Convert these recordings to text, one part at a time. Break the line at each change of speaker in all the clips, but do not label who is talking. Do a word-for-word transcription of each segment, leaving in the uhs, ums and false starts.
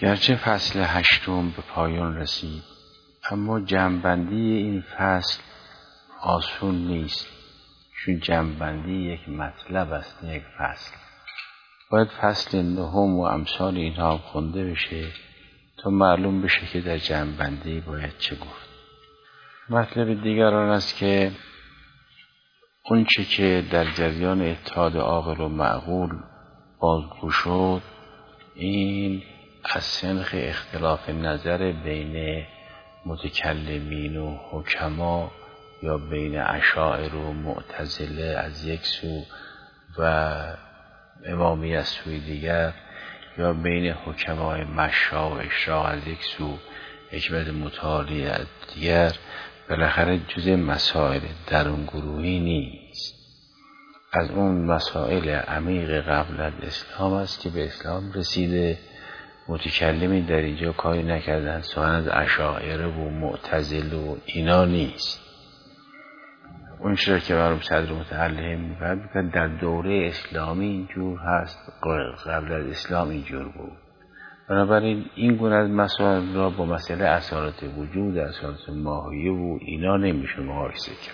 گرچه فصل هشتم به پایان رسید، اما جمع‌بندی این فصل آسون نیست، چون جمع‌بندی یک مطلب است، نه یک فصل. باید فصل نهم و امثال اینها هم خونده بشه تا معلوم بشه که در جمع‌بندی باید چه گفت. مطلب دیگر آن است که اون چه که در جریان اتحاد عاقل و معقول بازگو شد، این از سنخ اختلاف نظر بین متکلمین و حکما یا بین اشاعره و معتزله از یک سو و امامی از سوی دیگر، یا بین حکمای مشا و اشراق از یک سو، حکمت متعالی از دیگر، بالاخره جزء مسائل درون گروهی نیست، از اون مسائل عمیق قبل از اسلام است که به اسلام رسیده. متکلمی در اینجا کاری نکردن، سخن از اشاعره و معتزله و اینا نیست. اون چرا که مرحوم صدر متعلم میگه در دوره اسلامی اینجور هست، قبل از اسلام اینجور بود. بنابراین این گونه از مسائل را با مسئله اصالت وجود، اصالت ماهیه و اینا نمیشه مقایسه کرد.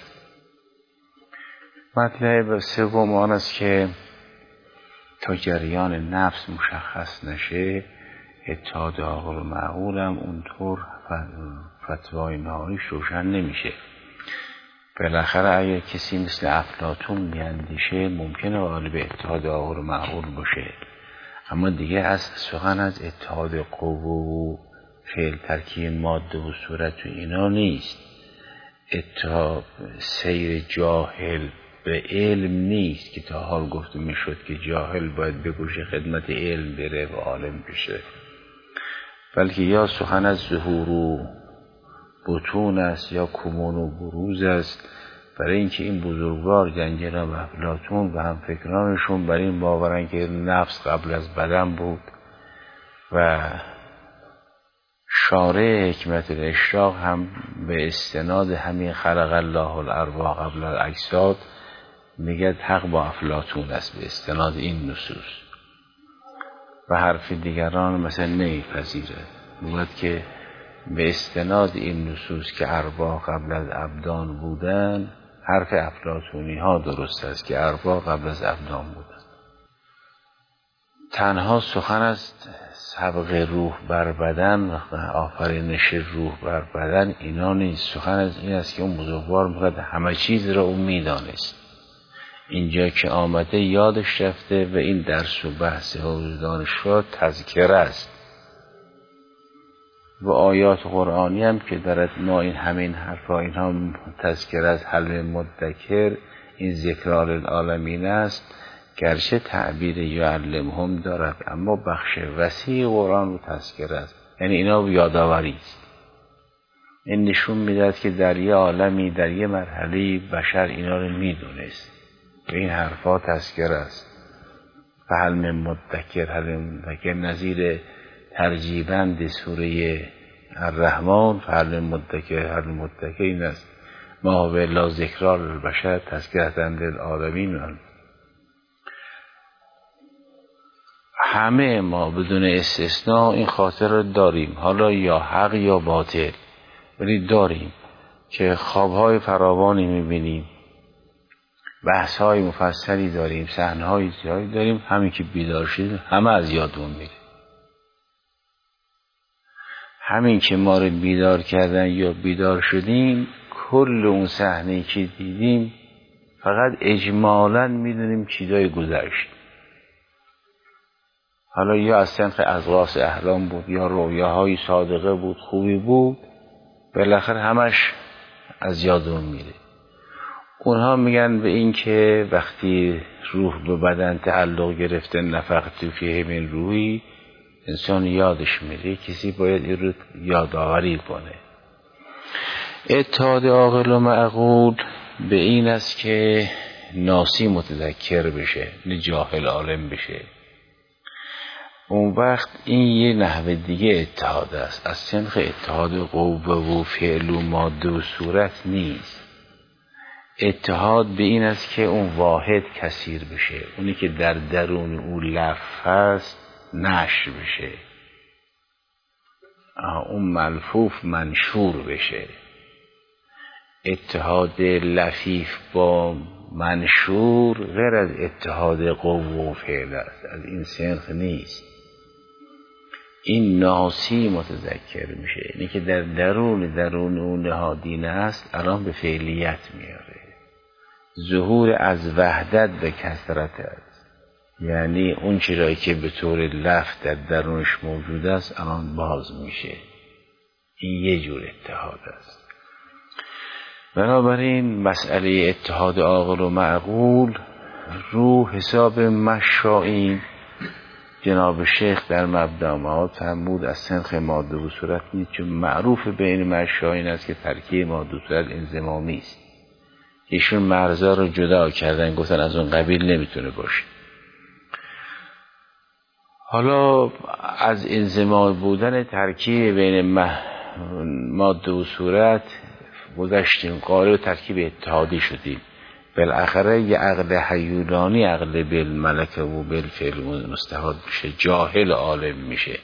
مطلب سوم آن است که تا جریان نفس مشخص نشه، اتحاد عاقل و معقول هم اونطور فتوای نهاییش روشن نمیشه. بالاخره اگر کسی مثل افلاطون میاندیشه، ممکنه غالب اتحاد عاقل و معقول باشه، اما دیگه از سخن از اتحاد قوه و فعل ترکیب ماده و صورت و اینا نیست. اتحاد سیر جاهل به علم نیست که تا حال گفته میشد که جاهل باید بگوشه خدمت علم بره و عالم بشه، بلکه یا سخن از ظهور و بطون است یا کمون و بروز است. برای اینکه این بزرگوار جنجران و افلاطون و هم فکرانشون بر این باورن که نفس قبل از بدن بود و شارع حکمت الاشراق هم به استناد همین خلق الله الارواح قبل الاجساد میگه حق با افلاطون است به استناد این نصوص، و حرف دیگران مثلا نمیپذیره. میگه که به استناد این نصوص که ارواح قبل از ابدان بودن، حرف افلاطونی ها درست است که ارواح قبل از ابدان بودن. تنها سخن از سبق روح بر بدن و آفرینش روح بر بدن اینا نیست. سخن از این است که اون بزرگوار میگه همه چیز را اون میدانست، اینجا که آمده یادش رفته و این درس و بحث حوزه دانشگاه تذکره است. و آیات قرآنی هم که دارد ما این همین حرفا اینها تذکره از حل مدکر، این ذکرار العالمین است، گرچه تعبیر یعلمهم دارد اما بخش وسیع قرآن رو تذکره است، یعنی اینا یادآوری است. این نشون میدهد که در یه عالمی، در یه مرحله بشر اینا رو میدونست و این حرفا تذکره است. فهل من مدکر، هل مدکر نظیر ترجیبند سوره الرحمن، فهل مدکر هل مدکر این است ما هو الا ذکرار البشر تذکرة للعالمین. همه ما بدون استثناء این خاطر رو داریم، حالا یا حق یا باطل، ولی داریم که خوابهای فراوانی میبینیم، بحثهای مفصلی داریم، صحنه‌های زیادی داریم، همین که بیدار شدیم همه از یادمون میره. همین که ما رو بیدار کردن یا بیدار شدیم، کل اون صحنه‌ای که دیدیم فقط اجمالاً میدونیم چیزای گذشت. حالا یا از سنخ اضغاث احلام بود یا رویاهای صادقه بود، خوبی بود، بالاخره همش از یادمون میره. اونها میگن به این که وقتی روح به بدن تعلق گرفته، نفخت فیه من روحی، انسان یادش میره. کسی باید این رو یادآوری کنه. اتحاد عاقل و معقول به این است که ناسی متذکر بشه، نه جاهل عالم بشه. اون وقت این یه نحوه دیگه اتحاد است، از سنخ اتحاد قوه و فعل و ماده و صورت نیست. اتحاد به این است که اون واحد کثیر بشه، اونی که در درون اون لفظ هست نشر بشه. اون ملفوف منشور بشه. اتحاد لفیف با منشور غیر از اتحاد قوه و فعل است، از این سنخ نیست. این ناسی متذکر میشه، اینی که در درون درون اون نهادین است الان به فعلیت میاره. ظهور از وحدت به کثرت است، یعنی اون چیزایی که به طور لفظ در درونش موجود است الان باز میشه. این یه جور اتحاد است. بنابراین مسئله اتحاد عاقل و معقول رو حساب مشایین جناب شیخ در مبدأ معاد فرمود از سنخ ماده و صورت نیست، چون معروف بین مشایین است که ترکیب ماده و صورت انضمامی است. ایشون مرزا رو جدا کردن، گفتن از اون قبیل نمیتونه باشه. حالا از انضمام بودن ترکیب بین ماده و صورت گذشتیم، قائل ترکیب اتحادی شدیم. بالاخره یه عقل حیولانی عقل بالملکه و بالفعل مستحاد میشه، جاهل عالم میشه،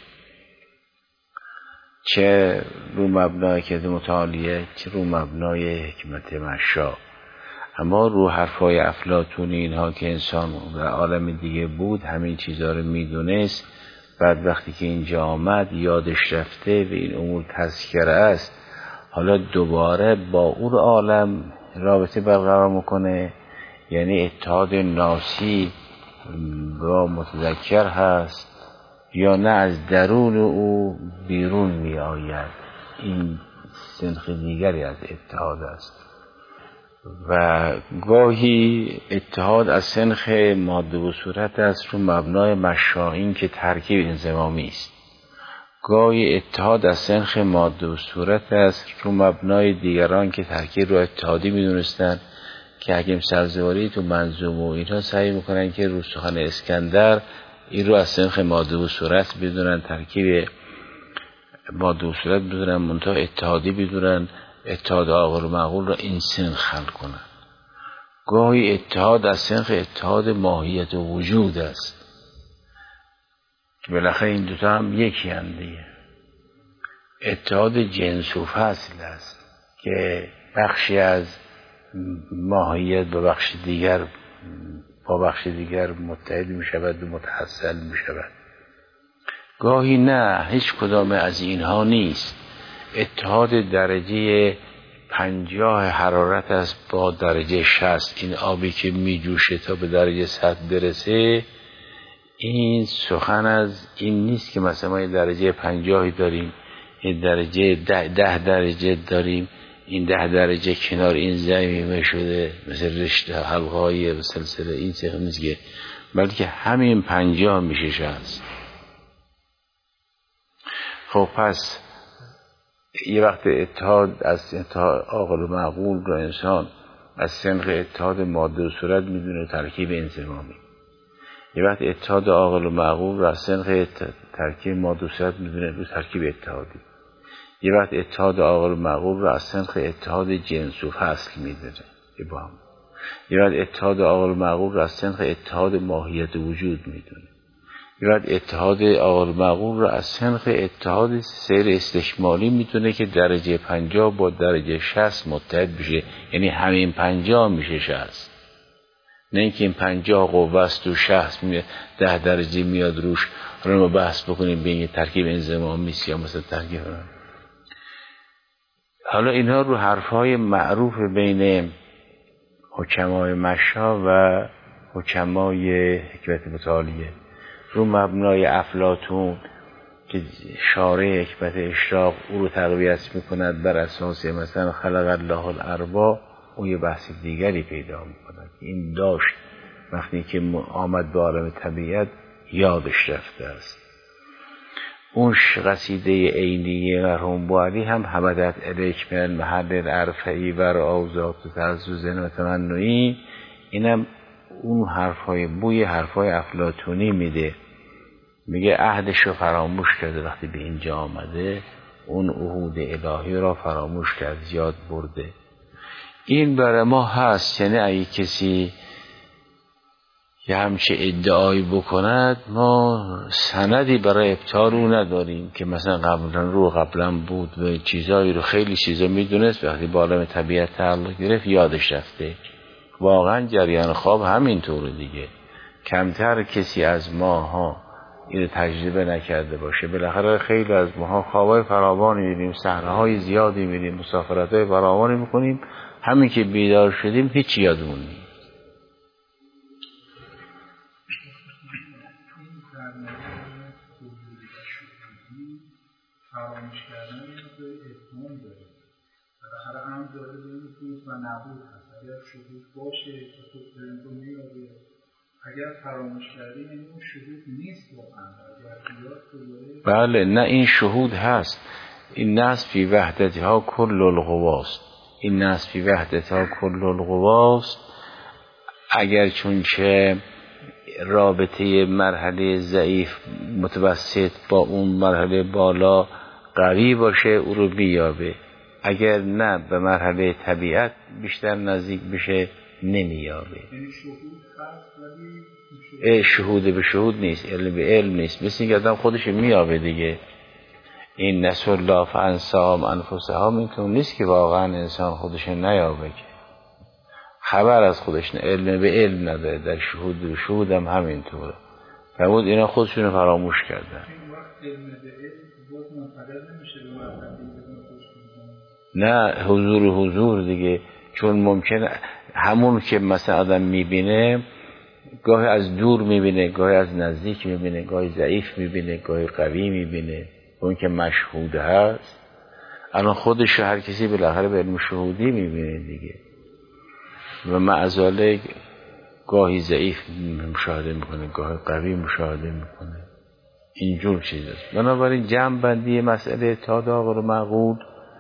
چه رو مبنای که متعالیه چه رو مبنای حکمت مشا. اما رو حرفای افلاطونی اینها که انسان و عالم دیگه بود همین چیزها رو میدونست، بعد وقتی که اینجا آمد یادش رفته و این امور تذکره است، حالا دوباره با اون عالم رابطه برقرار میکنه. یعنی اتحاد ناسی با متذکر هست یا نه از درون او بیرون می آید. این سنخ دیگری از اتحاد است. و گاهی اتحاد از سنخ ماده و صورت است رو مبنای مشایین که ترکیب انضمامی است. گاهی اتحاد از سنخ ماده و صورت است رو مبنای دیگران که ترکیب رو اتحادی میدونستن، که حکیم سبزواری تو منظومه و اینها سعی میکنن که رو سخن اسکندر این رو از سنخ ماده و صورت بدونن، ترکیب ماده و صورت بدونن، منتها اتحادی بدونن، اتحاد عاقل و معقول را این سنخ خلق کنن. گاهی اتحاد از سنخ اتحاد ماهیت و وجود است که بالاخره این دوتا هم یکی هم دیگه. اتحاد جنس و فصل است که بخشی از ماهیت با بخش دیگر با بخش دیگر متحد می شود و متحصل می شود. گاهی نه، هیچ کدام از اینها نیست. اتحاد درجه پنجاه حرارت است با درجه شصت. این آبی که می جوشه تا به درجه صد برسه، این سخن از این نیست که مثلا ما درجه پنجاهی داریم، این درجه ده, ده درجه داریم، این ده درجه کنار این زمینه شده مثل رشته حلقه‌ای و سلسله. این سخن نیست که، بلکه همین پنجاه میشه شصت. خب پس یه وقت اتحاد از اتحاد عاقل و معقول رو انسان از سنخ اتحاد ماده و صورت میدونه ترکیب انضمامی. یه وقت اتحاد عاقل و معقول رو از سنخ ترکیب ماده و صورت میدونه رو ترکیب اتحادی. یه وقت اتحاد عاقل و معقول رو از سنخ اتحاد جنس و فصل میدونه. یه وقت اتحاد عاقل و معقول رو از سنخ اتحاد ماهیت وجود میدونه. یه وقت اتحاد عاقل و معقول رو از سنخ اتحاد سیر استشمالی میتونه که درجه پنجاه با درجه شصت متحد بشه، یعنی همین پنجاه میشه شصت. نه اینکه این پنجاه قوه است و شصت میاد ده درجه میاد روش. حالا ما بحث بکنیم بین ترکیب انضمامی است یا مثلا ترکیب. حالا اینها رو حرفهای معروف بین حکمای مشا و حکمای حکمت متعالیه، رو مبنای افلاطون که شارع حکمت اشراق او رو تقویت میکند بر اساس مثلا خلق الله الاربع، اون یه بحث دیگری پیدا میکند که این داشت وقتی که آمد به عالم طبیعت یادش رفته است. اون قصیده عینی مرحوم بوعلی هم حمدت الیک من محل الارفعی و رعوزات و تعزوزن و تمنعی، اینم اون حرفای بوی حرفای افلاطونی میده. میگه عهدش رو فراموش کرده وقتی به اینجا آمده، اون عهود الهی را فراموش کرد، یاد برده. این برای ما هست. یعنی اگه کسی که همچه ادعایی بکند ما سندی برای ابطال او نداریم که مثلا قبلا رو قبلا بود و چیزایی رو خیلی چیزا میدونست وقتی با عالم طبیعت تعلق گرفت یادش رفته. واقعا جریان خواب همینطوره دیگه. کمتر کسی از ماها اینو تجربه نکرده باشه. بالاخره خیلی از ماها خوابای فراوانی می‌بینیم، صحنه‌های زیادی می‌بینیم، مسافرت‌های فراوانی می‌کنیم، همین که بیدار شدیم هیچ یادمون نیست.
فراموش کردن این رو اتمام داره بالاخره هم داره بینید و نبود هست. اگر شهود باشه که تو برند رو میابه، اگر فراموش کردیم این اون شهود نیست واقعا. اگر بیاد تو داره
بله نه این شهود هست. این نصب فی وحدتها کل القواست. این نصب فی وحدتها کل القواست. اگر چون که رابطه مرحله ضعیف متوسط با اون مرحله بالا قوی باشه او رو بیابه، اگر نه به مرحله طبیعت بیشتر نزدیک بشه نمیابه.
یعنی شهود هست ولی
شهود به شهود نیست، علم به علم نیست. مثل اینکه آدم خودش میابه دیگه. این نسو الله فانساهم انفسهم این که نیست که واقعا انسان خودش نیابه که خبر از خودش نه، علم به علم نداره. در شهود به شهود هم همینطوره. فرمود اینا خودشون فراموش کردن.
این وقت علم به علم باز منتقل نمیشه به مرحله
نه حضور حضور دیگه. چون ممکنه همون که مثلا آدم میبینه گاهی از دور میبینه، گاهی از نزدیک میبینه، گاهی ضعیف میبینه، گاهی قوی میبینه. اون که مشهود هست الان خودش هر کسی بالاخره به علم شهودی میبینه دیگه و معذاله گاهی ضعیف مشاهده میکنه، گاهی قوی مشاهده میکنه. اینجور چیز است. بنابراین جمع بندی مسئله تا داغ و معقول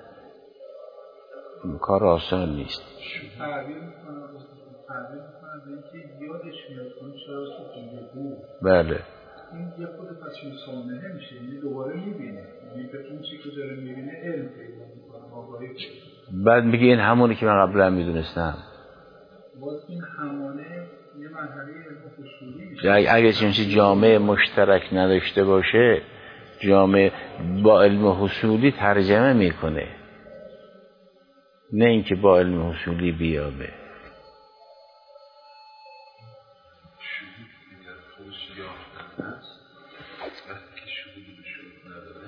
کار آسان نیست.
تعبیر میکنه تعبیر میکنه به اینکه یادش میاد کنه چرا سوچنده بود.
بله
این یه خود پس سامنه میشه، یعنی دوباره میبینه، یعنی به اون چی که داره میبینه علم پیدا میکنه، آگاهی پیدا.
بعد میگه این همونی که من قبلا میدونستم.
باز این همانه یه مرحله علم اصولی میشه.
اگه چنین جامعه مشترک نداشته باشه جامعه با علم حصولی ترجمه میکنه، نه اینکه با علم حصولی بیابه.
شهود دیگر خودش یافتن هست. وقتی که شهود به شهود نداره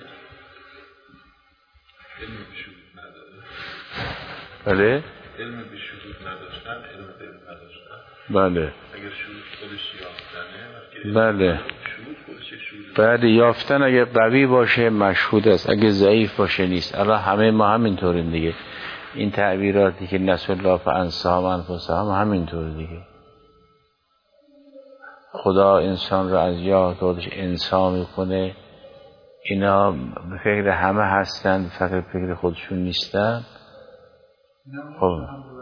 علم به شهود نداره.
بله
علم به شهود نداشتن علم به علم نداشتن.
بله
اگر شهود خودش یافتنه
بله
شهود خودش شهود
بعد یافتن اگه قوی باشه مشهود است، اگه ضعیف باشه نیست. الان همه ما همینطوریم دیگه. این تعبیراتی که نسو الله فانساهم انفسهم همینطور دیگه. خدا انسان رو از یاد خودش انسان میکنه. اینا به فکر همه هستن، فقط فکر خودشون نیستن. خب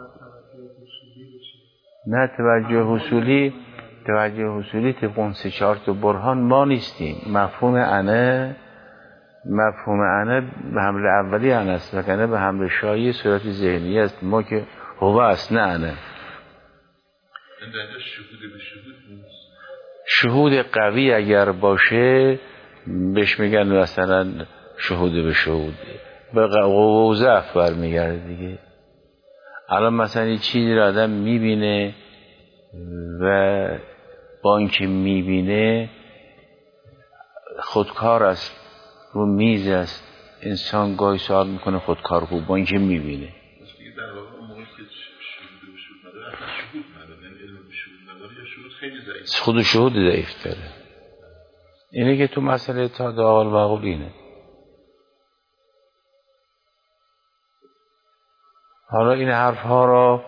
نه توجه حصولی توجه حصولی طبق اون سه چهار تا برهان ما نیستیم. مفهوم انه مفهوم انه به حمله اولی انه است وکنه به حمله شایی صورت ذهنی است. ما که هو است نه انه.
شهود به شهود نیست.
شهود قوی اگر باشه بهش میگن مثلا شهود به شهود، به قوه و ضعف برمیگرده دیگه. الان مثلا یه چیزی رو آدم میبینه و با اینکه میبینه خودکار است، رو میز است. انسان گاهی سوال میکنه خودکار خوب با اینکه میبینه.
در واقع اون موقعی که شهود به شهود نداره اصلا شهود نداره، یعنی علم به شهود نداره یا شهود خیلی ضعیف.
خود شهود ضعیف داره. اینه که تو مسئله تا داغل معقول اینه. حالا این حرف ها را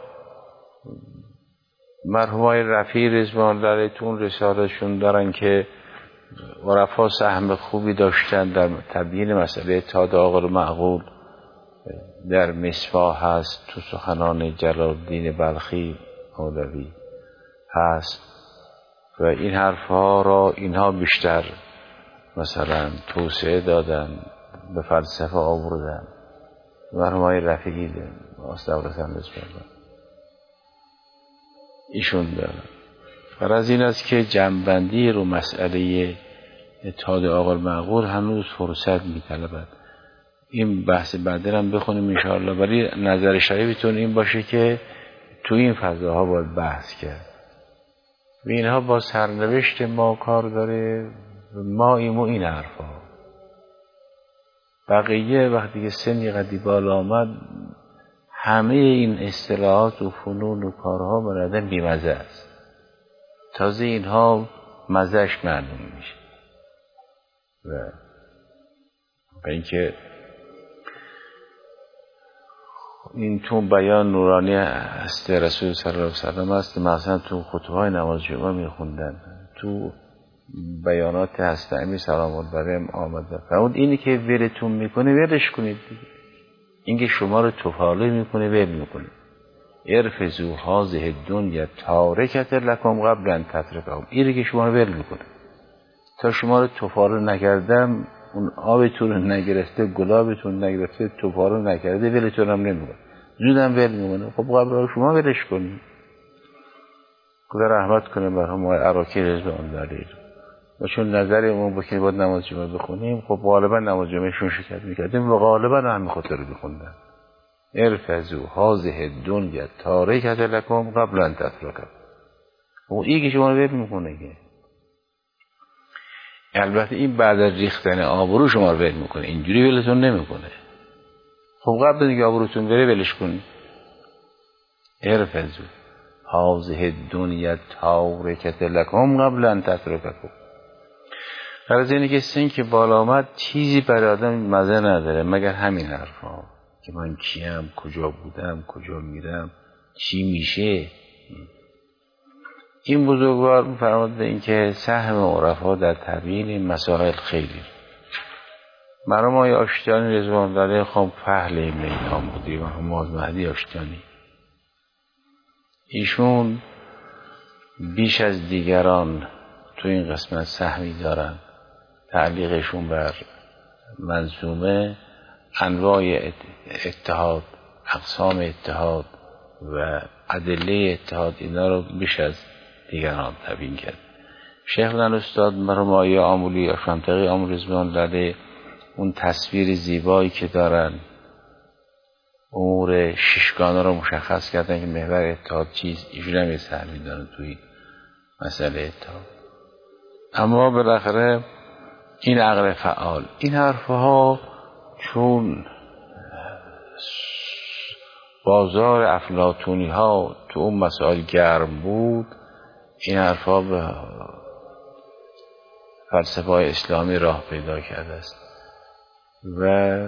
مرحومای رفیع رضوان الله علیه‌تون رساله‌شون دارن که عرفا سهم خوبی داشتن در تبیین مسئله تا داغل معقول. در مصباح هست، تو سخنان جلال الدین بلخی مولوی هست و این حرف ها را اینها بیشتر مثلا توسعه دادن، به فلسفه آوردن. مرحومای رفیعی استاد رسول الله ایشون دارن. غرض این است که جمع‌بندی رو مسئله اتحاد عاقل معقول هنوز فرصت می‌طلبد. این بحث بعد هم بخونیم انشاءالله، ولی نظر شریفتون این باشه که تو این فضاها باید بحث کرد و اینها با سرنوشت ما کار داره. ما ایمو این حرفا بقیه وقتی که سنی قدی بالا آمد همه این اصطلاحات و فنون و کارها برادن بیمزه است، تازه اینها مزهش معلوم میشه. و به اینکه این تو بیان نورانی هست رسول صلی الله علیه وسلم است، مثلا تو خطبه‌های نماز جمعه میخوندن، تو بیانات هست امیر سلام الله علیه آمده. فرمود اینی که ولتون میکنه ولش کنید دیگه، این که شما رو تفاله میکنه ول میکنه. ارفضوا هذه الدنیا تارکت لکم قبل ان تترکهم، اینی که شما رو ول میکنه تا شما رو تفاله نکردم، اون آبتون رو نگرفته، گلابتون نگرفته، تفاله نکرده، ولتون هم نمیکنه، زودم ول میکنه. خب قبل شما ولش کنید. خدا رحمت کنه بر هم عراقی رضوان دارید. و چون نظر ما با که باید نماز جمعه بخونیم، خب غالبا نماز جمعهشون شرکت میکردیم و غالبا همین خاطر بخوندن. ارفضوا هذه الدنیا تارکت لکم قبل ان تترکها. و این که شما رو ول میکنه که البته این بعد از ریختن آبرو شما رو ول میکنه، اینجوری ولتون نمیکنه. خب قبل اینکه آبروتون بره ولش کنید. ارفضوا هذه الدنیا تارکت لکم قبل ان تترکها. غرض اینه که سن که بالا آمد چیزی برای آدم مزه نداره مگر همین حرفا که من کیم، کجا بودم، کجا میرم، چی میشه. این بزرگوار می‌فرماد به این که سهم عرفا در تبیین این مسائل خیلی. مرحوم آقای آشتیانی رضوان الله علیه خب فهل این میدان بودی و محمد مهدی آشتیانی، ایشون بیش از دیگران تو این قسمت سهمی دارن. تعلیقشون بر منظومه انواع اتحاد، اقسام اتحاد و ادله اتحاد، اینا رو بیش از دیگران تبیین کرد. شیخ الاستاد مرحوم آقای آمولی اشمتقی آمولی رضوان الله علیه اون تصویر زیبایی که دارن، امور ششگانه رو مشخص کردن که محور اتحاد چیست. ایشون هم یه سهمی دارن توی مسئله اتحاد. اما بالاخره این عقل فعال، این حرفها چون بازار افلاطونی ها تو اون مسائل گرم بود، این حرفها به فلسفه های اسلامی راه پیدا کرده است و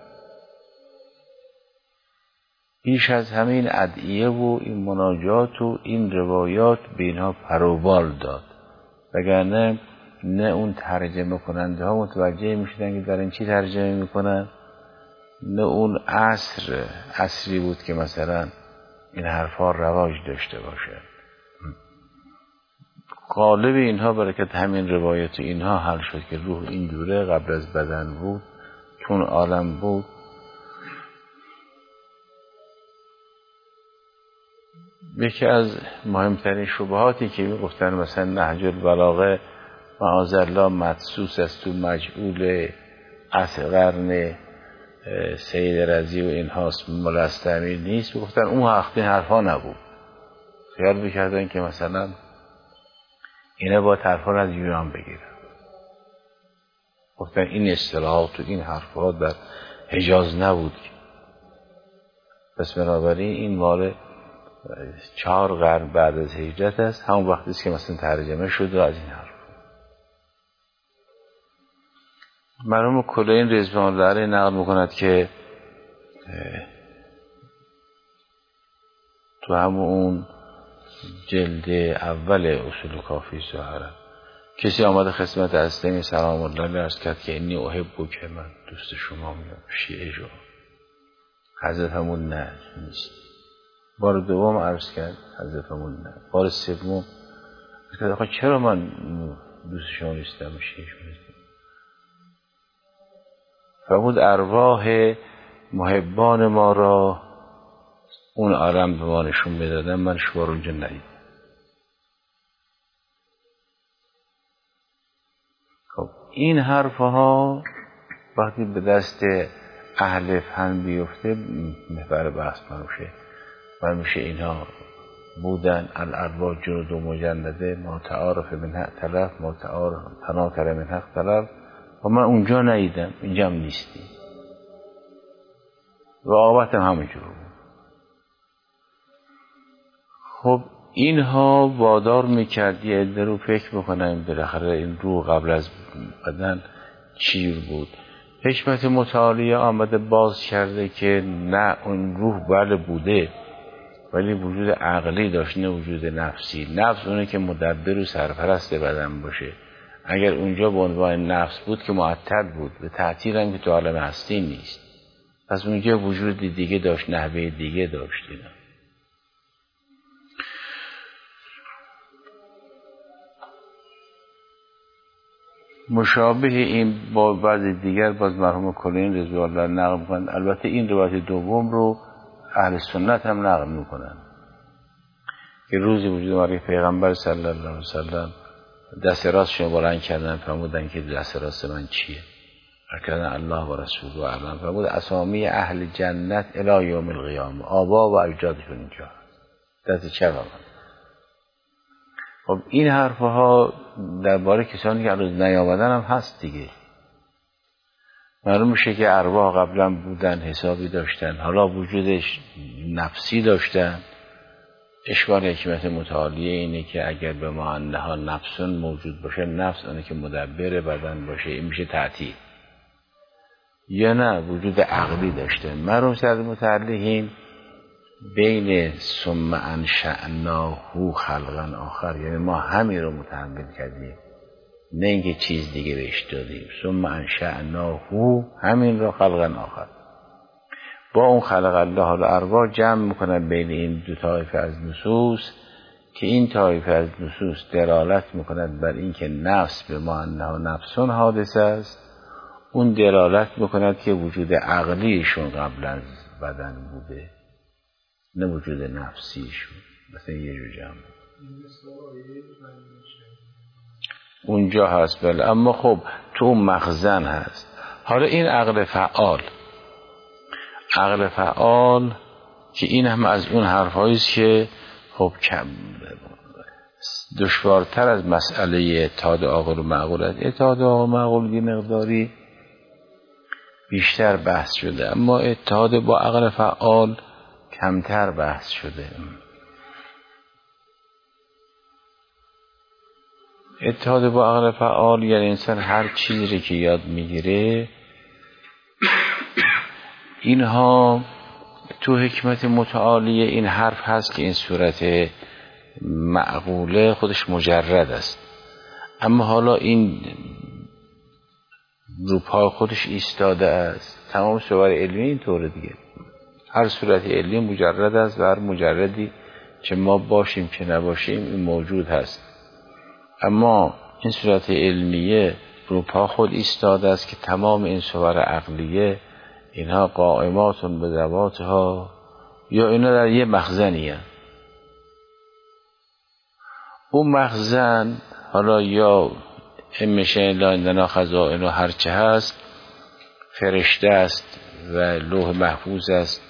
بیش از همین ادعیه و این مناجات و این روایات به اینها پروبال داد، وگرنه نه اون ترجمه کننده ها متوجه میشدن که در این چی ترجمه میکنن، نه اون عصر عصری بود که مثلا این حرفا رواج داشته باشه. غالب اینها برکت همین روایت اینها حل شد که روح اینجوره قبل از بدن بود، چون عالم بود. یکی از مهمترین شبهاتی که میگفتن مثلا نهج البلاغه معاذالله مدسوس است تو مجعول عصر قرن سید رضی و اینهاست، ملستمی نیست. میگفتن اون وقت این حرفا نبود. خیال میکردن که مثلا اینه با حرفا رو از یونان بگیرن. گفتن این اصطلاحات و این حرفا در حجاز نبود. پس بنابراین این مال چهار قرن بعد از هجرت است، همون وقتی است که مثلا ترجمه شد و از این حرف. مرحوم کلین رضوان الله علیه نقل میکند که تو همون اون جلد اول اصول کافی ظاهرا کسی آمده خدمت حضرت سلام الله علیه عرض کرد که انی احب که من دوست شما میام، شیعه جو. حضرت همون نه نیست. بار دوم عرض کرد حضرت همون نه. بار سوم گفت آخه چرا من دوست شما نیستم، شیعه نیستم؟ فرمود ارواح محبان ما را اون عالم به ما نشون میدادن، من شما رو اونجا ندیدم. این حرفها وقتی به دست اهل فن بیفته محور بحث منوشه و میشه اینها بودن الارواح جنود و مجنده ما تعارف من حق طلب ما تعارف تناکر من حق طلب و من اونجا نیدم، اینجا هم نیستی و عاقبت هم همینجور بود. خب اینها وادار میکرد یه عده رو فکر بکنن بالاخره این روح قبل از بدن چی بود. حکمت متعالیه آمده باز کرده که نه اون روح بله بوده ولی وجود عقلی داشت نه وجود نفسی. نفس اونه که مدبر و سرپرست بدن باشه. اگر اونجا به عنوان نفس بود که معطل بود، به تعطیل هم که تو عالم هستی نیست. پس اونجا وجود دیگه داشت، نحوه دیگه داشت. اینا مشابه این با بعض دیگر باز مرحوم کلینی رضوان الله نقل میکنند. البته این روایت دوم رو اهل سنت هم نقل میکنن که روزی وجود ماری پیغمبر صلی الله علیه وسلم دست راستشون بلند کردن، فرمودن که دست راست من چیه؟ کردن الله و رسول و اعلم. فرمود اسامی اهل جنت الی یوم القیامه، آبا و اجدادشون اینجا دست چپ هم. خب این حرفها درباره کسانی که هنوز نیامدن هم هست دیگه. معلوم میشه که ارواح قبلا بودن، حسابی داشتن، حالا وجودش نفسی داشتن. اشکال حکمت متعالیه اینه که اگر به ما انها نفسون موجود باشه، نفس اونه که مدبر بدن باشه، این میشه تعطیل. یا نه وجود عقلی داشته. مرحوم سید متعلقین بین ثم انشأناه خلقا آخر، یعنی ما همین رو متحمل کردیم نه اینکه چیز دیگه بهش دادیم. ثم انشأناه همین رو خلقا آخر. با اون خلق الله الارواح جمع میکنن بین این دو طایفه از نصوص که این طایفه از نصوص دلالت میکند بر اینکه نفس به ما انها نفسون حادث است، اون دلالت میکند که وجود عقلیشون قبل از بدن بوده نه وجود نفسیشون. مثلا یه جور جمع اونجا هست بله، اما خب تو مخزن هست. حالا این عقل فعال، عقل فعال که این هم از اون حرفایی است که خب کم دشوارتر از مسئله اتحاد عاقل و معقول است. اتحاد عاقل و معقول یه مقداری بیشتر بحث شده، اما اتحاد با عقل فعال کمتر بحث شده. اتحاد با عقل فعال یعنی انسان هر چیزی که یاد میگیره، اینها تو حکمت متعالیه این حرف هست که این صورت معقوله خودش مجرد است، اما حالا این رو پای خودش ایستاده است. تمام صور علمی این طوره دیگه، هر صورت علمی مجرد است و هر مجردی چه ما باشیم چه نباشیم این موجود هست. اما این صورت علمیه رو پا خود ایستاده است که تمام این صور عقلیه اینها قائماتون به ذواتها یا اینا در یه مخزنی هست. اون مخزن حالا یا امشه لا اندنا خزائن و هرچه هست، فرشته است و لوح محفوظ است،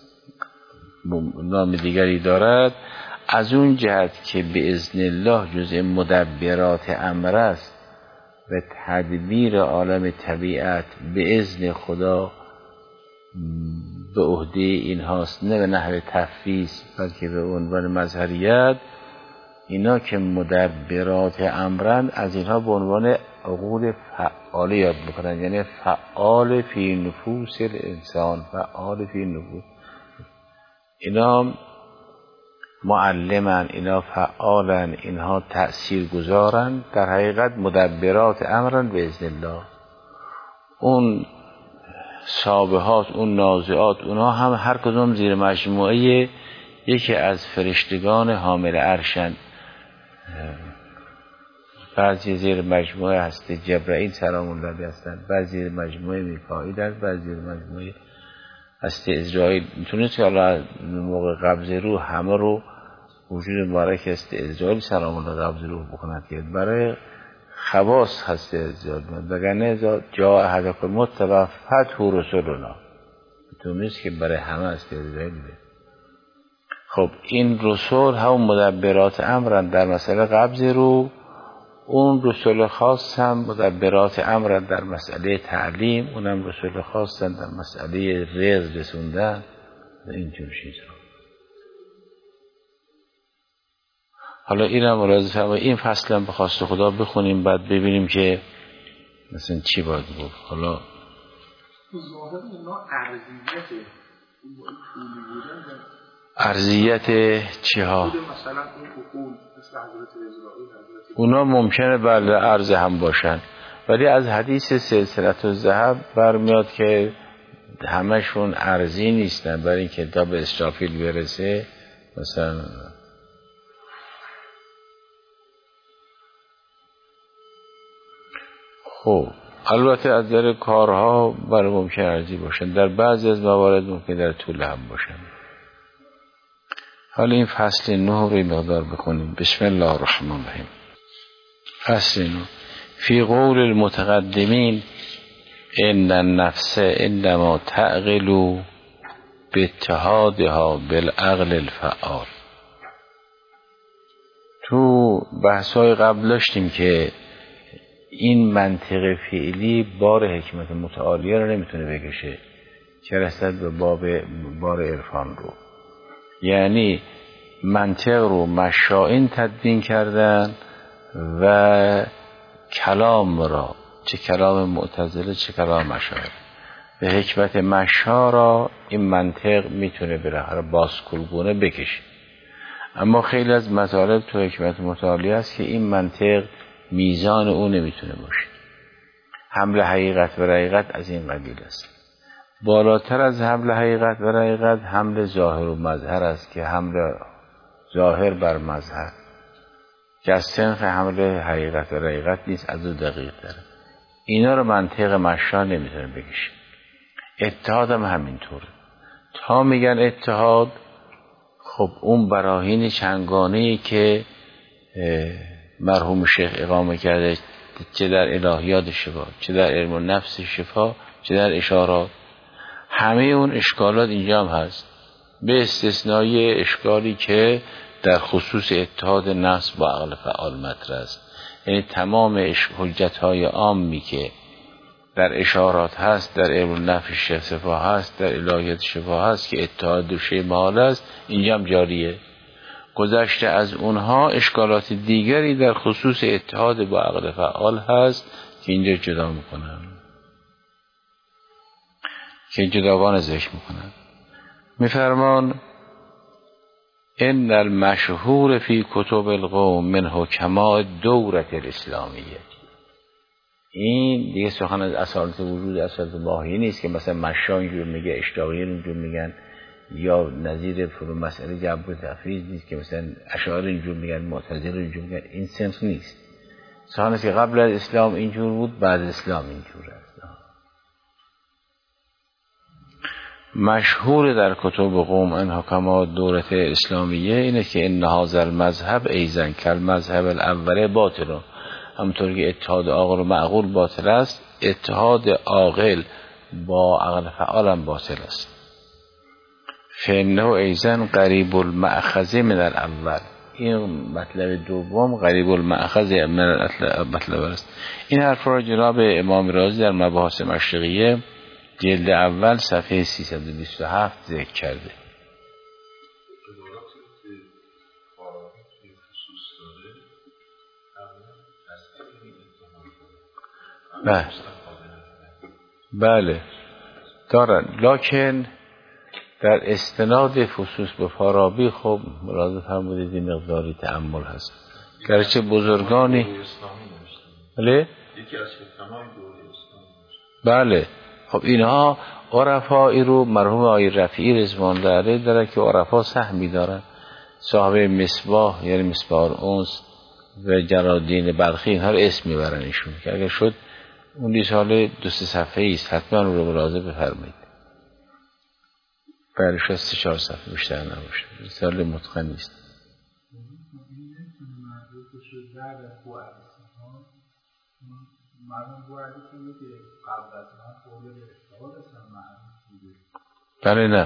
نام دیگری دارد. از اون جهت که به اذن الله جزء مدبرات امر است و تدبیر عالم طبیعت به اذن خدا به عهده این هاست، نه به نحو تفویض بلکه به عنوان مظهریت. اینا که مدبرات امرند از اینها به عنوان عقول فعاله یاد میکنن، یعنی فعال فی نفوس الانسان، فعال فی نفوس. اینا معلمن، اینا فعالن، اینها تأثیر گذارن، در حقیقت مدبرات امرن به اذن الله. اون سابحات، اون نازعات، اونها هم هر کدوم زیر مجموعه یکی از فرشتگان حامل عرشن. بعضی زیر مجموعه هست جبرائیل سلام الله علیه هستند، بعضی زیر مجموعه میکائیل هست، بعضی زیر مجموعه هست اسرائیل. میتونست که الله موقع قبض روح همه رو وجود مبارک است اسرائیل سلام الله قبض روح بکند که برای خواص هستی زیاد میاد، وگرنه جا احدکم متوفت و رسولنا تو نیست که برای همه هستی زیاد میده. خب این رسول هم مدبرات امرن در مسئله قبض رو، اون رسول خاص هم مدبرات امرن در مسئله تعلیم، اونم رسول خاص هم در مسئله رزق رسوندن و اینجور چیزها. حالا اینم ملاحظه فرمایید. این فصل هم به خواست خدا بخونیم بعد ببینیم که مثلا چی باید گفت. حالا
ظاهر اونا ارزیته
ارزیت چی ها؟
مثلا اون حقوق مثل حضرت اسرائیل حضرت
اونا ممکنه بله ارز هم باشن، ولی از حدیث سلسلة الذهب برمیاد که همشون ارزی نیستن، برای اینکه تا به اسرافیل برسه مثلا خب البته از در کارها برای ممکن ارزی باشن، در بعضی از موارد ممکن در طول هم باشن. حالا این فصل نه رو مقدار بکنیم. بسم الله الرحمن الرحیم. فصل نه. فی قول المتقدمین ان النفس انما تعقل باتحادها بالعقل الفعال. تو بحث‌های قبل داشتیم که این منطق فعلی بار حکمت متعالیه رو نمیتونه بکشه چه رسد به باب بار عرفان رو. یعنی منطق رو مشائین تدوین کردن و کلام را، چه کلام معتزله چه کلام مشاعر، به حکمت مشا را این منطق میتونه به بازکلگونه بکشه. اما خیلی از مطالب تو حکمت متعالیه است که این منطق میزان او نمیتونه باشه. حمل حقیقت و حقیقت از این قبیل است. بالاتر از حمل حقیقت و حقیقت حمل ظاهر و مظهر است که حمل ظاهر بر مظهر که از سنخ حمل حقیقت و حقیقت نیست، از او دقیق تره. اینا رو منطق مشا نمیتونه بکشه. اتحاد هم همینطوره. تا میگن اتحاد، خب اون براهین چنگانه‌ای که مرحوم شیخ اقامه کرده، چه در الهیات شفا، چه در علم النفس شفا، چه در اشارات، همه اون اشکالات اینجا هم هست، به استثنای اشکالی که در خصوص اتحاد نفس با عقل فعال مطرح است. یعنی تمام حجت‌های عامی که در اشارات هست، در علم النفس شفا هست، در الهیات شفا هست که اتحاد دو شی محال است، اینجا هم جاریه. گذشته از اونها اشکالات دیگری در خصوص اتحاد با عقل فعال هست که اینجا جدا میکنن، که جداگانه ذکر میکنن. میفرمان ان المشهور فی کتب القوم من حکماء دوره الاسلامیه. این دیگه سخن از اصالت وجود، اصالت باهی نیست که مثلا مشا اینجور میگه، اشتاقیین اینجور میگن، یا نظیر فرو مسئله جبر و تفریض نیست که مثلا اشاعره اینجور میگن، معتزله اینجور میگن. این سنخ نیست. سخن است که قبل از اسلام اینجور بود، بعد اسلام اینجور است. مشهور در کتب قوم ان حکما دولت اسلامیه اینه که ان هذا المذهب ایزن کل مذهب الاول باطل. همونطور که اتحاد عاقل و معقول باطل است، اتحاد عاقل با عقل فعال هم باطل است. فانه ایزن قریب المأخذ من الاول. این مطلب دوم قریب المأخذ من المطلب است. این حرف را جناب امام رازی در مباحث مشرقیه جلد اول صفحه سیصد و بیست و هفت ذکر کرده. بله بله دارن، لکن در استناد فصوص به فارابی خب ملاحظه فرمودید این مقداری تأمل هست. گرچه بزرگانی بله
یکی از حکمای دوره اسلامی،
بله خب اینها عرفایی رو مرحوم آقای رفیعی رضوان الله علیه داره که عرفا سهمی دارن. صاحب مصباح یعنی مصباح الانس و جلال‌الدین بلخی اینها رو اسم میبرن ایشون، که اگر شد اون رساله دو سه صفحه‌ای است، حتما اون رو ملاحظه بفرمایید. برش از سه چهار صفحه بیشتر نباشه، رساله متقنی است.
مرحوم بوعلی که میگه قبل از من قول به اشتغال اسم معروف بوده.
بله نه،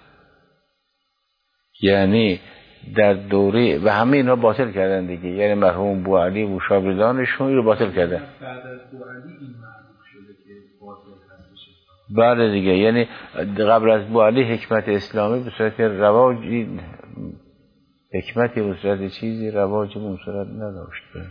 یعنی در دوره و همه اینا باطل کردن دیگه، یعنی مرحوم بوعلی و شاگردانشون رو باطل کردن.
بعد از بوعلی این معروف شده که باطل هستش.
بله دیگه، یعنی قبل از بوعلی حکمت اسلامی به صورت رواجی، حکمتی به صورت چیزی رواجی به صورت نداشته.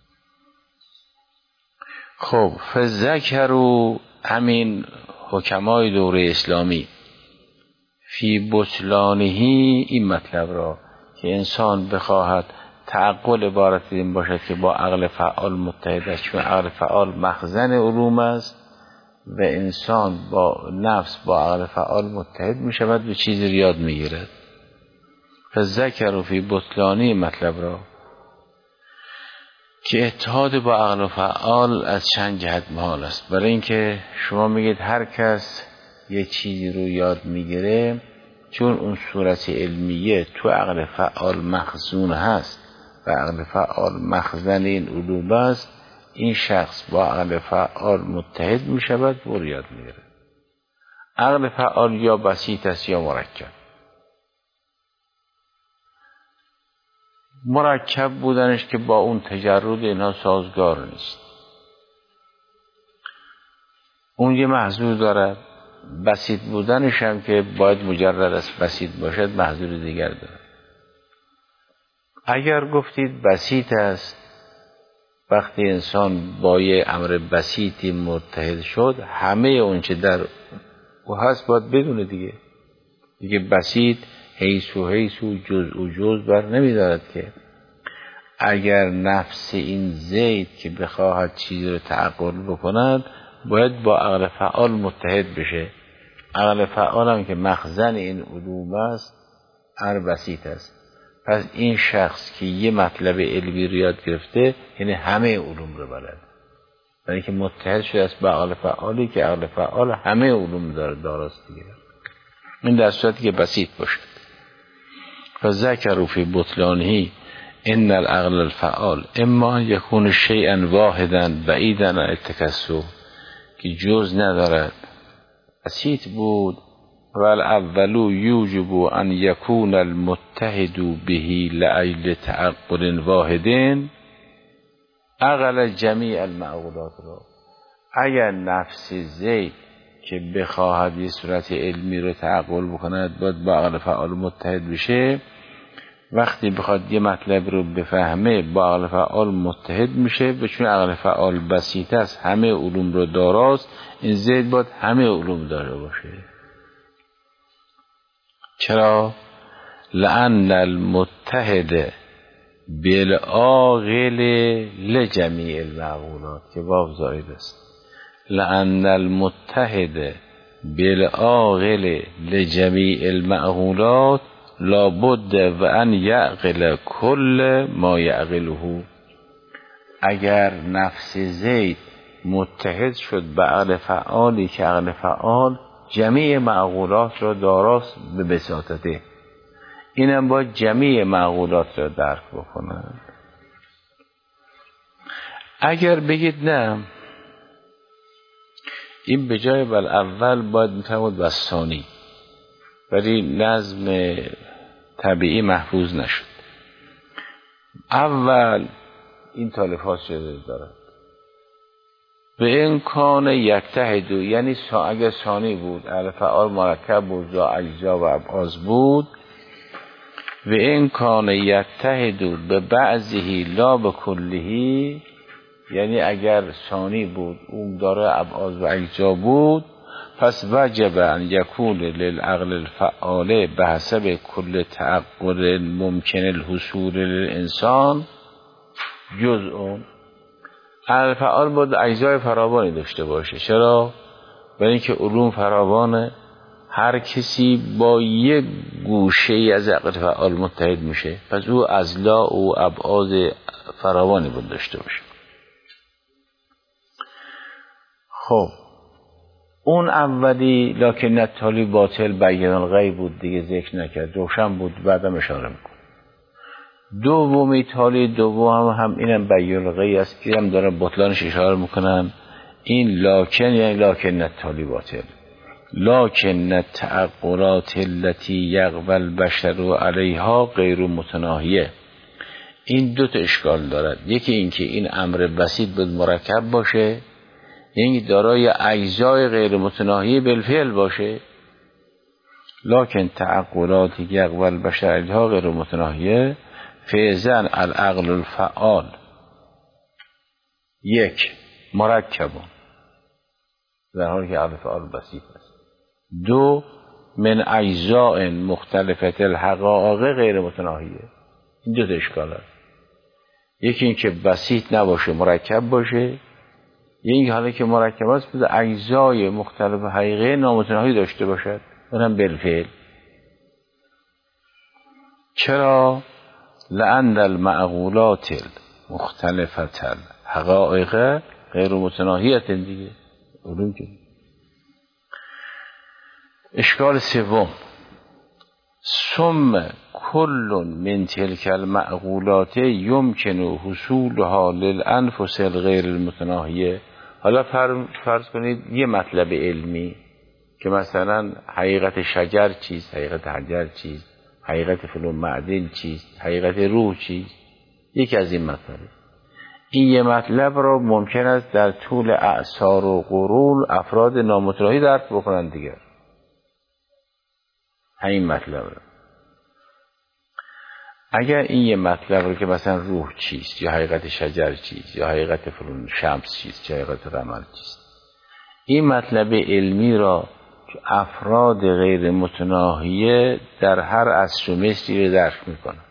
خب فذکروا، همین حکمای دوره اسلامی، فی بطلانهی، این مطلب را که انسان بخواهد تعقل عبارت این باشد که با عقل فعال متحد است، چون عقل فعال مخزن علوم است و انسان با نفس با عقل فعال متحد می شود و چیزی یاد می گیرد. فذکروا فی بطلانهی مطلب را که اتحاد با عقل فعال از چند جهت محال است. برای اینکه شما میگید هر کس یه چیزی رو یاد میگیره، چون اون صورت علمیه تو عقل فعال مخزون هست و عقل فعال مخزن این علوم است، این شخص با عقل فعال متحد میشود و یاد میگیره. عقل فعال یا بسیط است یا مرکب. مرکب بودنش که با اون تجرد اینها سازگار نیست، اون یه محضور دارد. بسیط بودنش هم که باید مجرد است بسیط باشد، محضور دیگر دارد. اگر گفتید بسیط است، وقتی انسان با یه امر بسیطی متحد شد، همه اون چه در او هست باید بدونه دیگه. دیگه بسیط حیث و حیث و جز و جز بر نمی دارد که اگر نفس این زید که بخواهد چیزی رو تعقل بکند باید با عقل فعال متحد بشه. عقل فعال هم که مخزن این علوم است، هر بسیط است. پس این شخص که یه مطلب علمی رو یاد گرفته، یعنی همه علوم رو بلد، یعنی که متحد شده است با عقل فعالی که عقل فعال همه علوم داره داراست دیگه. این در صورتی که بسیط باشد. فذکروا فی بطلانه ان العقل الفعال اما یکون شیئا واحدا بعیدا عن التکسر، که جز ندارد، بسیط بود. و الاول یوجب ان یکون المتحد به لأجل تعقل واحد عقل جمیع المعقولات را. اگر نفس زید که بخواهد یه صورت علمی رو تعقل بکند باید با عقل فعال متحد بشه، وقتی بخواد یه مطلب رو بفهمه با عقل فعال متحد میشه، و چون عقل فعال بسیط است همه علوم رو داراست، این زید باید همه علوم داره باشه. چرا؟ لأن المتحد بالعاقل لجمیع المعقولات، که واو زائد است. لأن المتحد بالعاقل لجمیع المعقولات لابد و ان یعقل کل ما یعقله. اگر نفس زید متحد شد به عقل فعالی که عقل فعال جمیع معقولات را داراست به بساطته، اینم باید جمیع معقولات را درک بکنند. اگر بگید نه، این به جای بل اول باید میتواد بستانی، ولی نظم طبیعی محفوظ نشد. اول این تالیفات شده دارد به امکان یکتحد، یعنی اگر ثانی بود عقل فعال مرکب بود و اجزا و ابعاض بود، و امکان یتحد به بعضه لا به کلهی، یعنی اگر ثانی بود اون داره ابعاض و اجزا بود، پس وجب ان یکون للعقل الفعال به حسب کل تعقل ممکن الحصول للانسان جزء. عقل فعال باید اجزای فراوانی داشته باشه. چرا؟ برای اینکه علوم فراوانه، هر کسی با یک گوشه ای از عقل فعال متحد میشه، پس او اضلاع و ابعاض فراوانی باید داشته باشه. خب اون اولی لکن التالی باطل بیان الغیب بود دیگه، ذکر نکرد، روشن بود، بعدم اشاره میکن. دومی تالی دوم هم اینم بیان الغی است، اینم دارن بطلانش اشاره میکنن. این لاکن یعنی لاکن التالی باطل، لاکن التعقلات التي یقبل البشر علیها غیر متناهیه. این دو تا اشکال دارد. یکی اینکه این امر بسیط بود مرکب باشه، یعنی دارای اجزای غیر متناهی بالفعل باشه. لکن تعقلات یقبل البشر علیها غیر متناهیه فیزن العقل الفعال یک مرکبون در حالی که عقل فعال بسیط است. دو من اجزاء مختلفت الحقائق غیر متناهیه. این دو تا اشکال هست. یکی این که بسیط نباشه مرکب باشه، یکی حالا که مرکب است بده اجزای مختلف حقیقه نامتناهی داشته باشد، اونم بالفعل. چرا؟ لأن المعقولات مختلفت الحقائق غیر متناهیت دیگه. علوم که اشکال سوم ثم کل من تلک المعقولات یمکن حصولها للانفس الغیر المتناهیه. حالا فرض کنید یه مطلب علمی که مثلا حقیقت شجر چیست، حقیقت حجر چیست، حقیقت فلان معدن چیست، حقیقت روح چیست، یکی از این مطلب. این یه مطلب رو ممکن است در طول اعصار و قرون افراد نامتناهی درک بکنن دیگر. همین مطلب رو اگر این یه مطلب رو که مثلا روح چیست یا حقیقت شجر چیست یا حقیقت فلان شمس چیست یا حقیقت رمل چیست، این مطلب علمی را که افراد غیر متناهیه در هر عصر و مصری رو درک میکنن،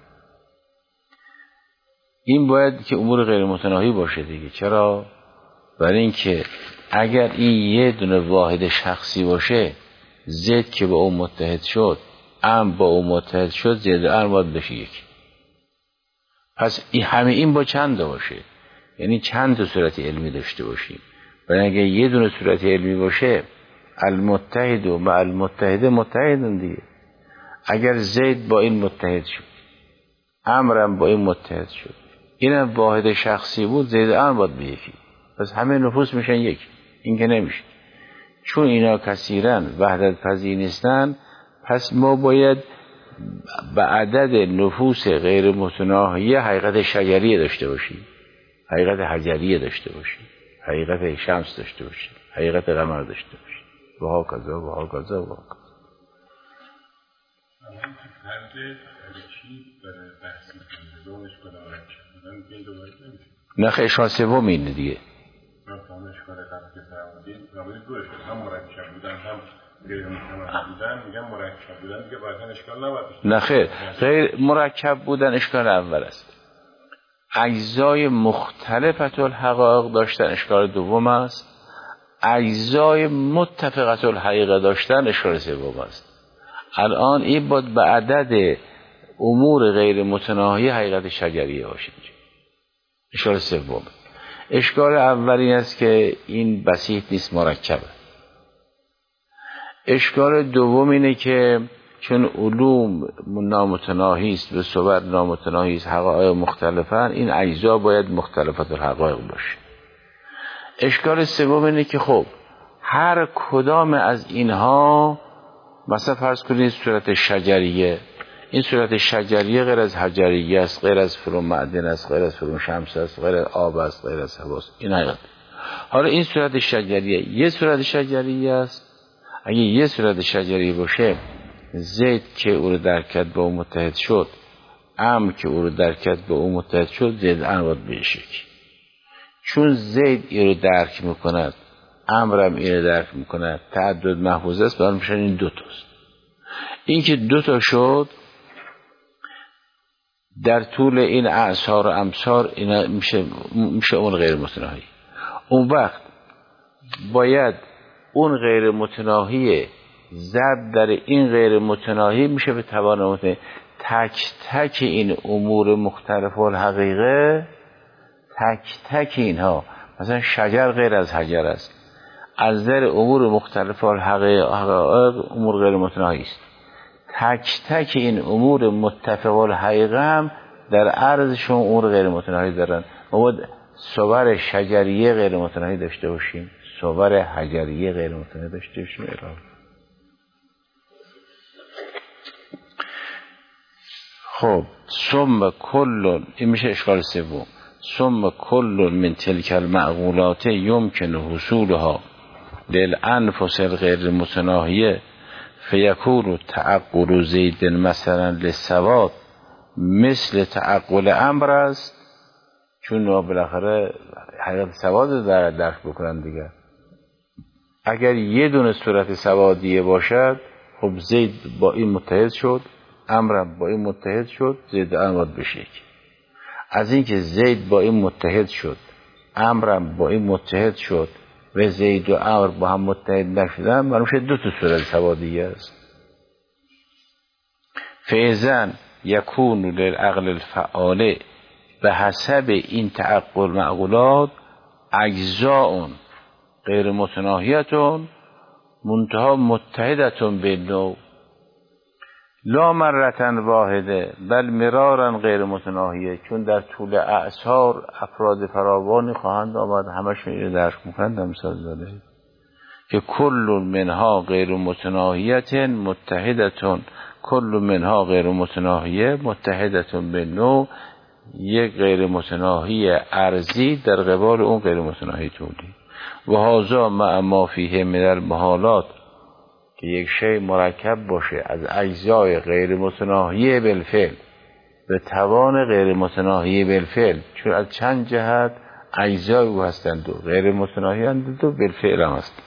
این باید که امور غیر متناهی باشه دیگه. چرا؟ برای اینکه اگر این یه دونه واحد شخصی باشه، زد که با اون متحد شد، ام با اون متحد شد، زد و ام باید بشه یکی. پس این همه این با چند باشه، یعنی چند تا صورت علمی داشته باشیم. برای اگر یه دونه صورت علمی باشه، المتحد و مع المتحد متحدن دیگه. اگر زید با این متحد شد، امرم با این متحد شد، اینم واحد شخصی بود، زید ام باید به یکی. پس همه نفوس میشن یک. این که نمیشه، چون اینا کثیرن وحدت پذیر نیستن. پس ما باید به عدد نفوس غیر متناهیه حقیقت شجریه داشته باشیم، حقیقت حجریه داشته باشیم، حقیقت شمس داشته باشیم، حقیقت قمر داشته باشیم و ها کذا و ها کذا و ها کذا. نه خیلی اشکال سوم اینه دیگه. نه خیر، غیر مرکب بودن اشکال اول است. اجزای مختلفت الحقائق داشتن اشکال دوم است. اجزای متفقت الحقیقه داشتن اشکال سوم است. الان این بود به عدد امور غیر متناهی حقیقت شجریه باشید. اشکال سوم. اشکال اولی است که این بسیط نیست، مرکبه. اشکال دوم اینه که چون علوم نامتناهی است، به صورت نامتناهی است، حقایق مختلفن، این اجزا باید مختلفت الحقایق باشه. اشکال سوم اینه که خب هر کدام از اینها، مثلا فرض کنید صورت شجریه، این صورت شجریه غیر از حجریه است، غیر از فلان معدن است، غیر از فلان شمس است، غیر از آب است، غیر از هوا است. این حقیقت. حالا این صورت شجریه یه صورت شجریه است. اگه یه صورت شجریه باشه، زید که او رو درک کرد با او متحد شد، ام که او رو درک کرد با او متحد شد، زید ام باید بشه. چون زید این رو درک میکند، امرم این رو درک میکند، تعدد محفوظ است، برای میشن این دوتاست. این که دوتا شد، در طول این اعصار و امصار اینا میشه میشه اون غیر متناهی. اون وقت باید اون غیر متناهی ضرب در این غیر متناهی میشه به توان متناهی. تک تک این امور مختلف الحقیقه، تک تک اینها، مثلا شجر غیر از حجر است، از در امور مختلف الحقیقه امور غیر متناهی است. تک تک این امور متفق الحقیقه هم در عرضشون اون غیر متناهی دارن. ما باید صور شجریه غیر متناهی داشته باشیم، صور حجریه غیر متناهی داشته باشیم. خب ثم کل، این میشه اشکال سوم، ثم کل من تلک المعقولات یمکن حصولها للانفس غیر متناهیه فیکون تعقل زید مثلا للسواد مثل تعقل امر است، چون ما بالاخره حقیقت سواد در درک بکنن دیگه. اگر یه دونه صورت سوادیه باشد، خب زید با این متحد شد، امر با این متحد شد، زید و امر باید بشه. از اینکه زید با این متحد شد، امر با این متحد شد و زید و امر با هم متحد نشدن، معلوم شد دو تا صورت سوادیه است. فاذا یکون للعقل الفعال به حسب این تعقل معقولات اجزاء غیر متناهیتون منتها متحدتون به نوع لا مرتن واحده بل مرارن غیر متناهیه، چون در طول اعصار افراد فراوانی خواهند آمد همشون اینو درک میکنند. مثال داده که کل منها غیر متناهیت متحدتون، کل منها غیر متناهیه متحدتون به نوع، یک غیر متناهی ارضی در قبال اون غیر متناهی طولی. و هذا مع ما فیه من المحالات، که یک شی مرکب باشه از اجزای غیر متناهی بالفعل به توان غیر متناهی بالفعل، چون از چند جهت اجزای او هستند، دو غیر متناهی هستند و بالفعل هم هستند.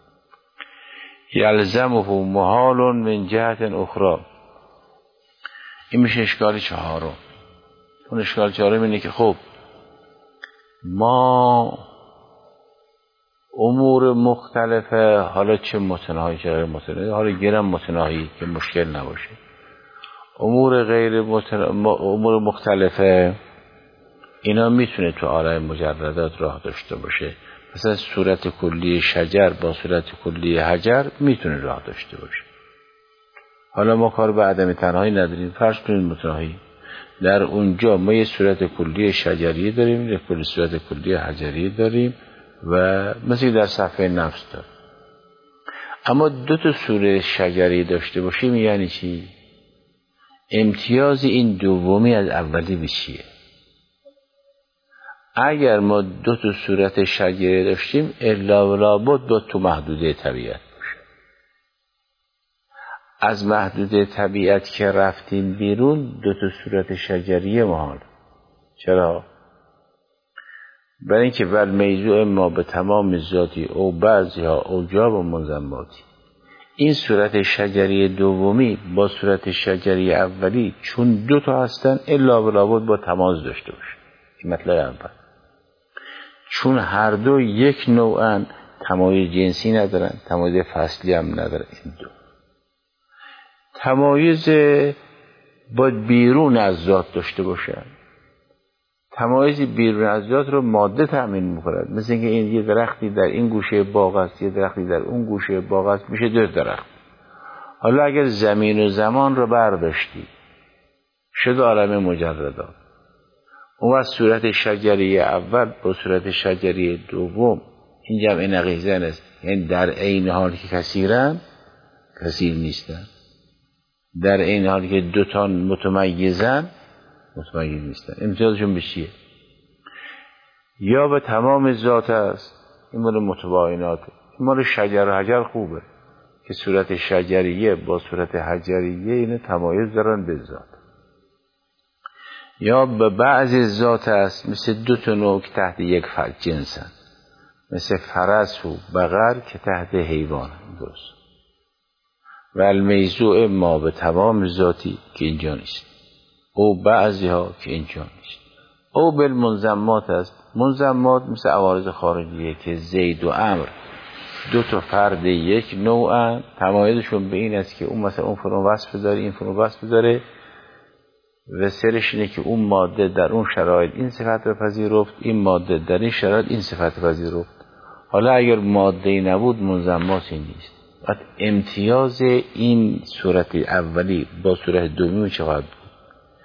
یلزمه محال من جهت اخرى، این میشه اشکال چهارم. اون اشکال چهارم اینه که خب ما امور مختلفه، حالا چه متناهی چه غیر متناهی، حالا گرم متناهی که مشکل نباشه، امور غیر متناهی، امور مختلفه اینا میتونه تو عالم مجردات راه داشته باشه. مثلا صورت کلی شجر با صورت کلی حجر میتونه راه داشته باشه. حالا ما کار به عدم تنهایی نداریم، فرض کنید متناهی، در اونجا ما یه صورت کلی شجریه داریم، یه کلی صورت کلی حجریه داریم و مثل در صفحه نفس داریم. اما دو تا صورت شجریه داشته باشیم یعنی چی؟ امتیاز این دومی از اولی به چیه؟ اگر ما دو تا صورت شجریه داشتیم الا و لابد با تو محدوده طبیعت باشه. از محدوده طبیعت که رفتیم بیرون دو تا صورت شجریه محال. چرا؟ برای اینکه ول میزوع ما به تمام ذاتی او بعضی ها اوجاب و منضماتی، این صورت شجریه دومی با صورت شجریه اولی چون دو تا هستن الا و لابد با تماس داشته باشه. این مطلب اول. چون هر دو یک نوعن، تمایز جنسی ندارن، تمایز فصلی هم ندارن. این دو تمایز باید بیرون از ذات داشته باشن. تمایز بیرون از ذات رو ماده تأمین می‌کند. مثل اینکه این یه درختی در این گوشه باغ است، یه درختی در اون گوشه باغ است، میشه دو درخت. حالا اگر زمین و زمان رو برداشتی شد عالم مجردات، اون وقت صورت شجریه اول با صورت شجریه دوم این جمع نقیضن است، یعنی در عین حال که کثیرن کثیر نیستن، در عین حال که دوتان متمیزن متمیز نیستن. امتیازشون به چیه؟ یا به تمام ذات است، این مال متبایناته. این مال شجر و حجر خوبه که صورت شجریه با صورت حجریه اینه تمایز دارن به ذات. یا به بعضی ذات است، مثل دو تا نوع که تحت یک فرد جنسن، مثل فرس و بقر که تحت حیوان. درست. و المیزوع ما به تمام ذاتی که اینجا نیست، او بعضی ها که اینجا نیست. او بالمنضمات است. منضمات مثل عوارض خارجیه که زید و امر دو تا فرد یک نوعن، تمایزشون به این است که اون مثلا اون فرون وصف داره، این فرون وصف داره و سرش اینه که اون ماده در اون شرایط این صفت رو پذیرفت، این ماده در این شرایط این صفت رو پذیرفت. حالا اگر ماده‌ای نبود منضماتی نیست. امتیاز این صورت اولی با صورت دومی چقدر بود؟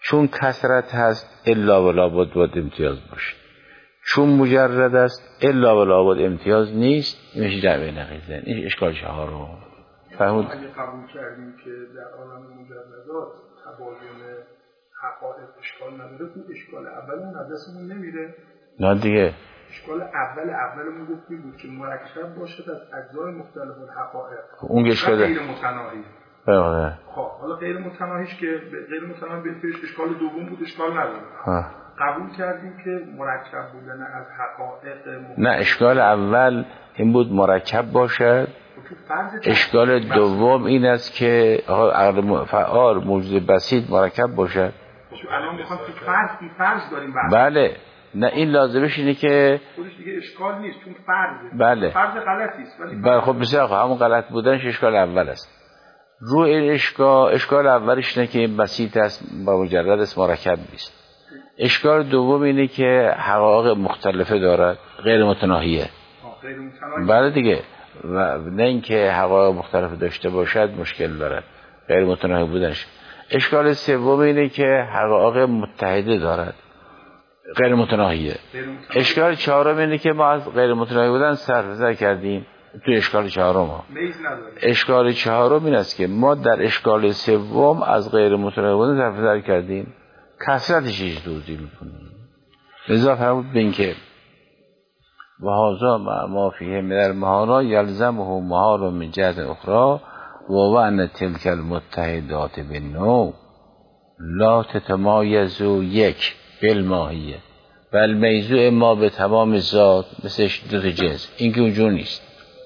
چون کثرت هست الا ولا بد باید امتیاز باشه، چون مجرد است الا ولا بد امتیاز نیست، میشه جمع نقیضه. این اشکال چهارم. فهمید؟
اگه قبول کردیم که در عالم مجردات تباین حقایق اشکال نداره، اون اشکال اولمون از دستمون نمیره.
نه دیگه
اشکال اول اولمون گفتیم بود که مرکب باشد از اجزای مختلف الحقایق،
اون اشکال
غیر متناهی.
بله.
خب حالا غیر متناهیش که غیر متناهی بهش اشکال دوم بود، اشکال نداره. ها. قبول کردیم که مرکب بودن از حقایق مختلف.
نه اشکال اول این بود مرکب باشد. اشکال دوم این است که عقل فعال موجود بسیط مرکب باشد.
الان میخوام تو فرض این فرض داریم بعد.
بله نه این لازمش اینه که
خودش دیگه اشکال نیست چون فرضه.
بله.
فرض غلطی است ولی
بله خب بسیار خوب، همون غلط بودنش اشکال اول است. رو این اشکال اشکال اولش اینه که این بسیط است با مجرد است مرکب نیست. اشکال دوم اینه که حقایق مختلفه دارد، غیر متناهیه.
غیر متناهی.
بله دیگه و نه اینکه حقایق مختلف داشته باشد مشکل دارد، غیر متناهی بودنش. اشکال سوم اینه که حقایق متحده دارد، غیر متناهیه. اشکال چهارم اینه که ما از غیر متناهی بودن صرف نظر کردیم تو اشکال چهارم ها. اشکال چهارم این است که ما در اشکال سوم از غیر متناهی بودن صرف نظر کردیم، کثرتش هیچ توضیح میکنیم. لذا فرمود به این که و هذا ما فیه من المحالا یلزمه محال من جهت اخرى و وان تلک المتحدات بالنوع لا تتمایز یک بالماهیه و المیزوع ما به تمام ذات مثل دو تا جنس، این که اونجور نیست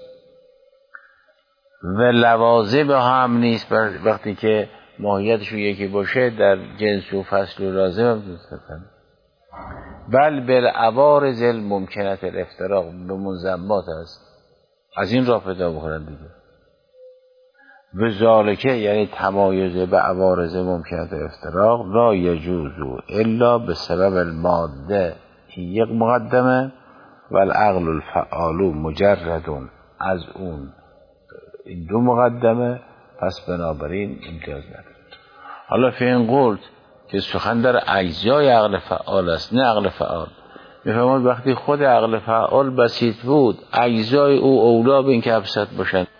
و لوازم هم نیست وقتی که ماهیتشون یکی باشه در جنس و فصل و لازم هم دوستن، بل بالعوارض الممکنه الافتراق به منضبات است. از این راه پیدا بکنن دیگه به ذالکه یعنی تمایز به عوارض ممکنه افتراق لا یجوز الا به سبب الماده یک مقدمه و العقل الفعال مجرد از اون این دو مقدمه، پس بنابراین امتیاز نداره. حالا فی این قلت که سخن در اجزای عقل فعال است نه عقل فعال. میفهمید وقتی خود عقل فعال بسیط بود اجزای او اولا به این که ابسط باشند.